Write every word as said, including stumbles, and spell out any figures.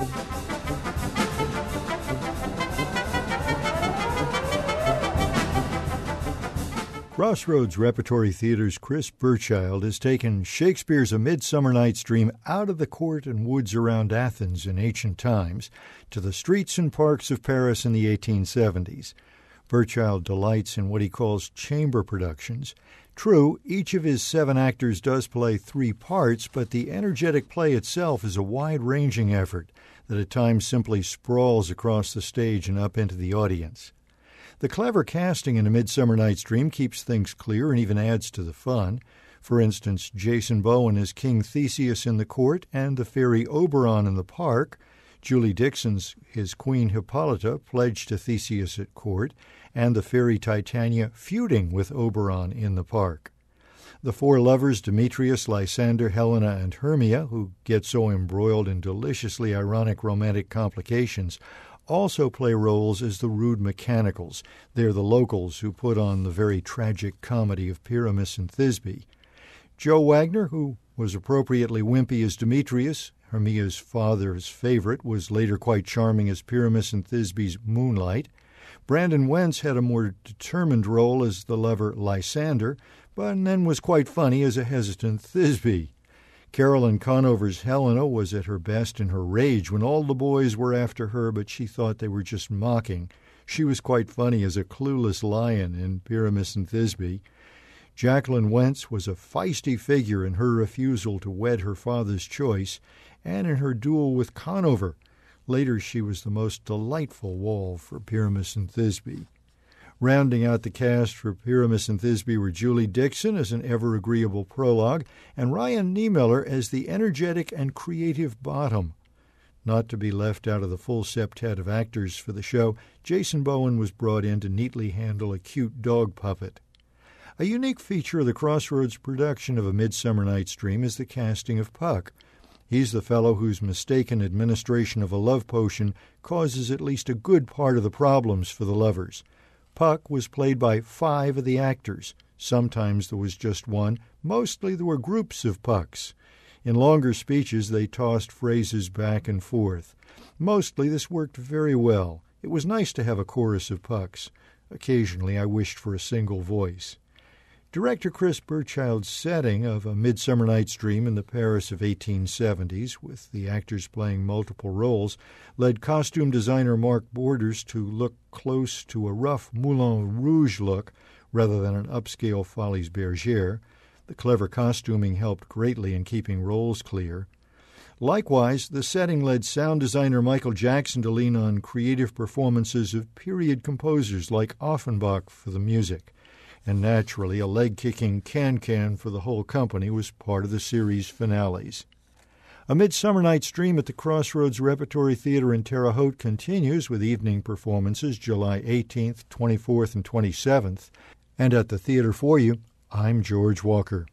Crossroads Repertory Theater's Chris Burchild has taken Shakespeare's A Midsummer Night's Dream out of the court and woods around Athens in ancient times to the streets and parks of Paris in the eighteen seventies. Burchild delights in what he calls chamber productions. True, each of his seven actors does play three parts, but the energetic play itself is a wide-ranging effort that at times simply sprawls across the stage and up into the audience. The clever casting in A Midsummer Night's Dream keeps things clear and even adds to the fun. For instance, Jason Bowen is King Theseus in the court and the fairy Oberon in the park. Julie Dixon's his Queen Hippolyta, pledged to Theseus at court, and the fairy Titania feuding with Oberon in the park. The four lovers, Demetrius, Lysander, Helena, and Hermia, who get so embroiled in deliciously ironic romantic complications, also play roles as the rude mechanicals. They're the locals who put on the very tragic comedy of Pyramus and Thisbe. Joe Wagner, who was appropriately wimpy as Demetrius, Hermia's father's favorite, was later quite charming as Pyramus and Thisbe's Moonlight. Brandon Wentz had a more determined role as the lover Lysander, but then was quite funny as a hesitant Thisbe. Carolyn Conover's Helena was at her best in her rage when all the boys were after her, but she thought they were just mocking. She was quite funny as a clueless lion in Pyramus and Thisbe. Jacqueline Wentz was a feisty figure in her refusal to wed her father's choice and in her duel with Conover. Later, she was the most delightful wall for Pyramus and Thisbe. Rounding out the cast for Pyramus and Thisbe were Julie Dixon as an ever-agreeable prologue and Ryan Niemiller as the energetic and creative bottom. Not to be left out of the full septet of actors for the show, Jason Bowen was brought in to neatly handle a cute dog puppet. A unique feature of the Crossroads production of A Midsummer Night's Dream is the casting of Puck. He's the fellow whose mistaken administration of a love potion causes at least a good part of the problems for the lovers. Puck was played by five of the actors. Sometimes there was just one. Mostly there were groups of Pucks. In longer speeches, they tossed phrases back and forth. Mostly this worked very well. It was nice to have a chorus of Pucks. Occasionally I wished for a single voice. Director Chris Burchild's setting of A Midsummer Night's Dream in the Paris of eighteen seventies, with the actors playing multiple roles, led costume designer Mark Borders to look close to a rough Moulin Rouge look rather than an upscale Folies Bergère. The clever costuming helped greatly in keeping roles clear. Likewise, the setting led sound designer Michael Jackson to lean on creative performances of period composers like Offenbach for the music. And naturally, a leg-kicking can-can for the whole company was part of the series' finales. A Midsummer Night's Dream at the Crossroads Repertory Theater in Terre Haute continues with evening performances July eighteenth, twenty-fourth, and twenty-seventh. And at the theater for you, I'm George Walker.